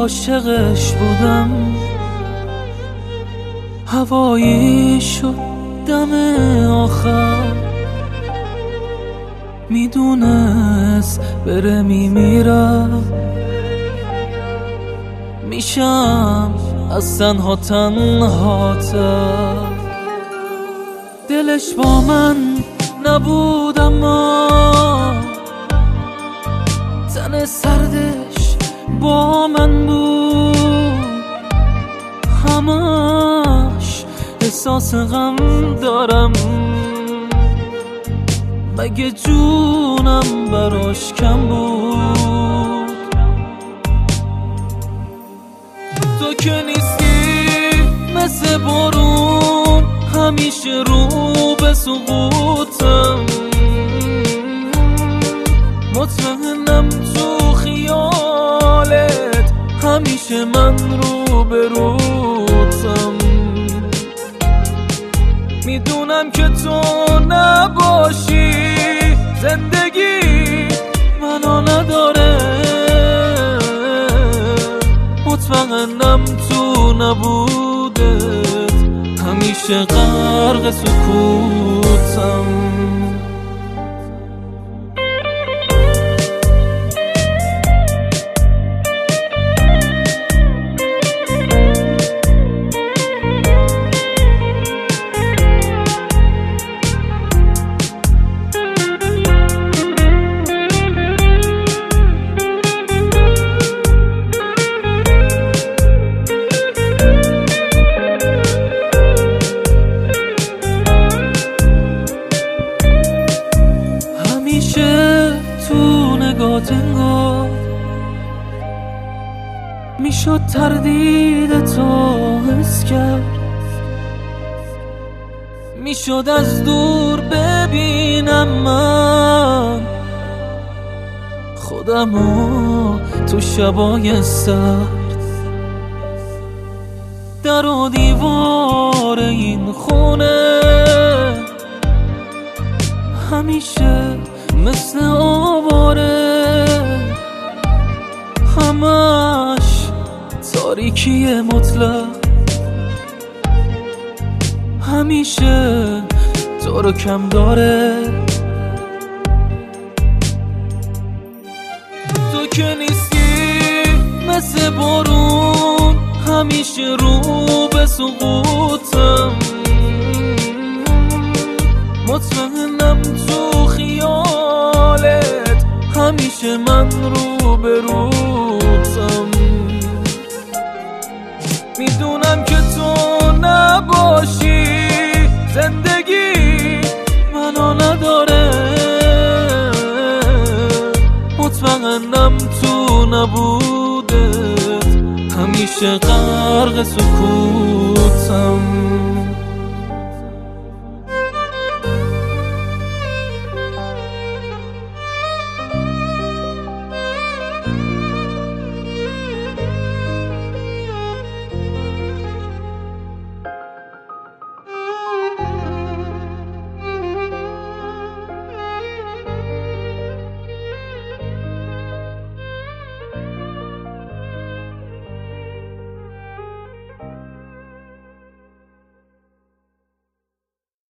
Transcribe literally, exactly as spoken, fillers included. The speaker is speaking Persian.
عاشقش بودم، هوایی شد دم آخر، میدونست بره میمیرم، میشم از تنها تنهاتر. دلش با من نبود اما تن سردش با من بود، همش احساس غم دارم، مگه جونم براش کم بود؟ تو که نیستی مثل بارون، همیشه رو به سقوطم، مطمئنم تو خیالت همیشه من رو به روتم. میدونم که تو نباشی زندگی منو نداره، مطمئنم تو نبودت همیشه غرق سکوتم. تو نگات انگار میشد تردید تو حس کرد، میشد از دور ببینم من خودمو تو شبای سرد. در و دیوار این خونه همیشه مثل آواره، همش تاریکی مطلق، همیشه تو رو کم داره. تو که نیستی مثل بارون، همیشه رو به سقوطم، مطمئنم تو خیالت همیشه من رو به روتم. میدونم که تو نباشی زندگی منو نداره، مطمئنم تو نبودت همیشه غرق سکوت.